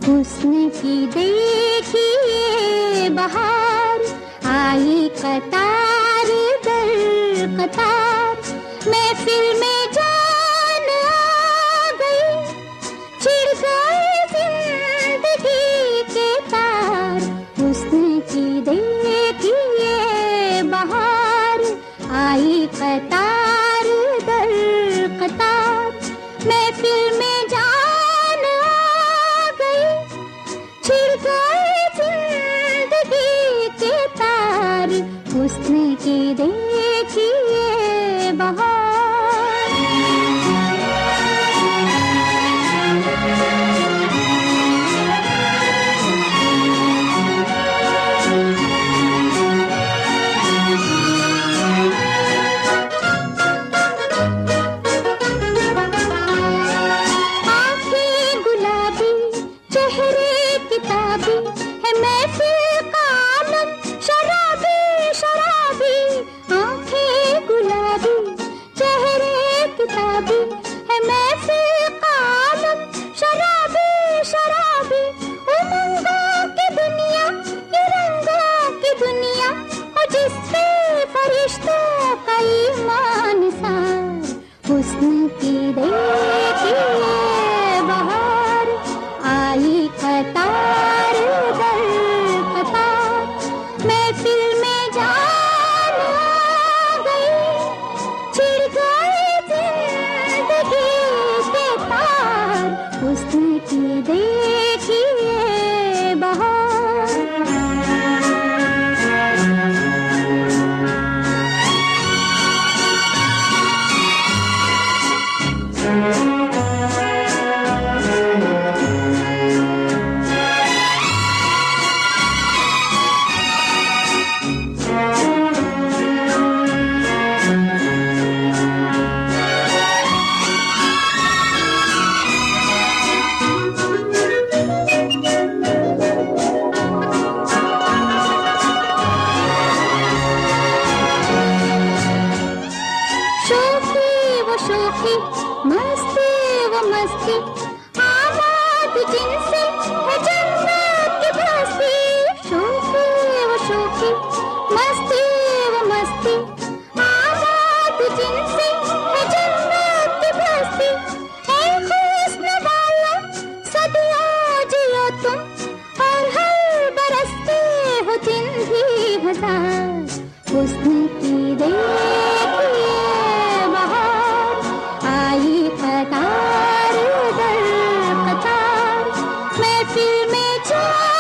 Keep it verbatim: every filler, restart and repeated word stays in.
हुस्न की देखिए बहार, आई कतार दर कतार, महफिल में जान आ गई, छिड़ गए जिंदगी के तार। हुस्न की देखिए बहार, आई कतार दर कतार, महफिल में जान आ गई, छिड़ गए जिंदगी के तार। हुस्न की देखिए बहार। आंखें गुलाबी, चेहरे किताबी, है महफिल का आलम शराबी शराबी। आंखें गुलाबी, चेहरे किताबी, है महफिल का आलम शराबी शराबी। उमंगों की दुनिया, ये रंगों की दुनिया, और जिससे फरिश्तों का ईमान सार। हुस्न की देखिए बहार, आई कतार दर कतार, महफिल में जान आ गई, छिड़ गए जिंदगी के तार। हुस्न की देखिए बहार। शोखी वो शोखी, मस्ती वो मस्ती, आबाद जिनसे है जन्नत की बस्ती। शोखी वो शोखी, मस्ती वो मस्ती, आबाद जिनसे है जन्नत की बस्ती। ऐ हुस्न वाला सदियों जियो तुम, और हर बरसते हो दिन भी हजार। हुस्न की देखिए बहार, आई कतार दर कतार, महफिल में जा